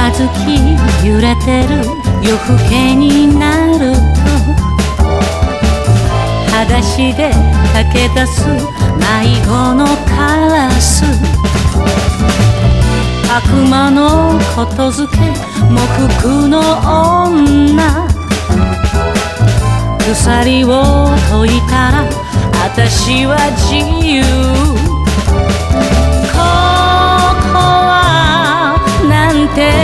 づき揺れてる夜更けになると裸足で駆け出す迷子のカラス悪魔のことづけ喪服の女鎖を解いたら私は自由ここはなんて